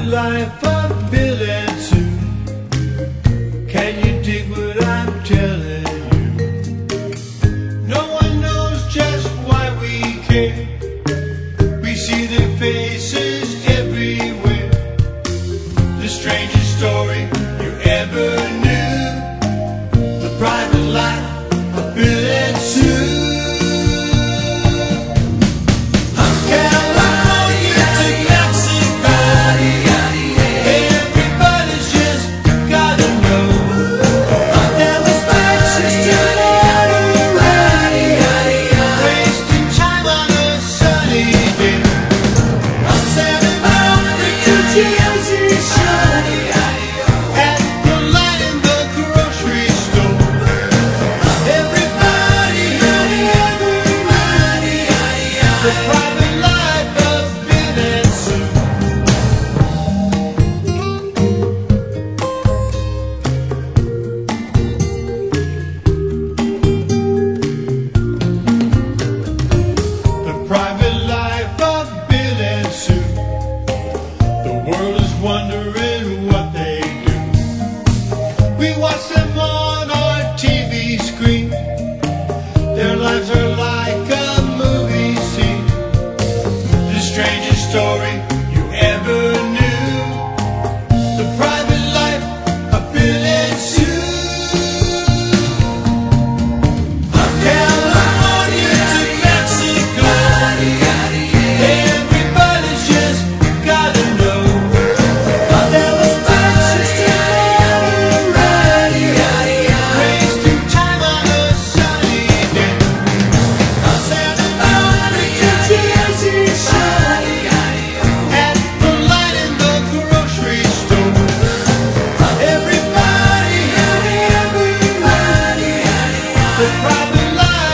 life of Bill and Sue. Can you dig what I'm telling you? No one knows just why we care. We see their faces everywhere. The strangest story you ever knew. The private life of Bill and Sue. Wondering what they do. We watch them on our TV screen. Their lives are like a movie scene. The strangest story you ever knew. The private life of Bill and Sue. From California to Mexico, everybody's just gotta know.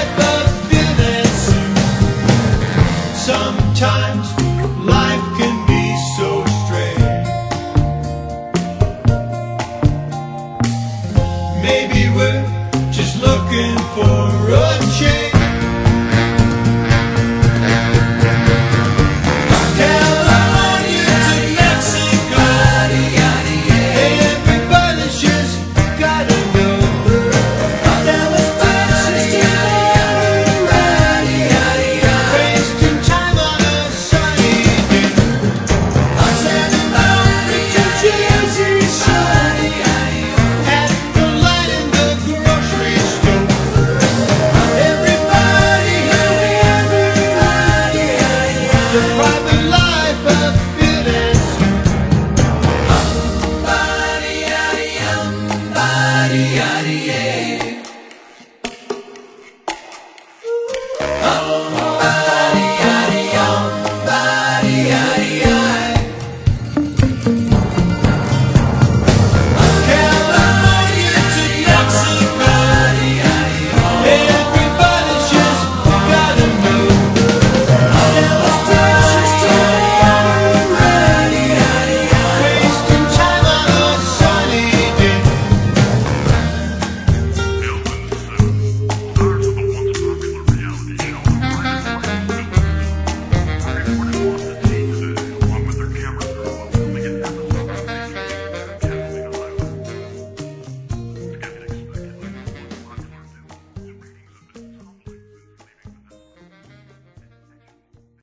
Sometimes life can be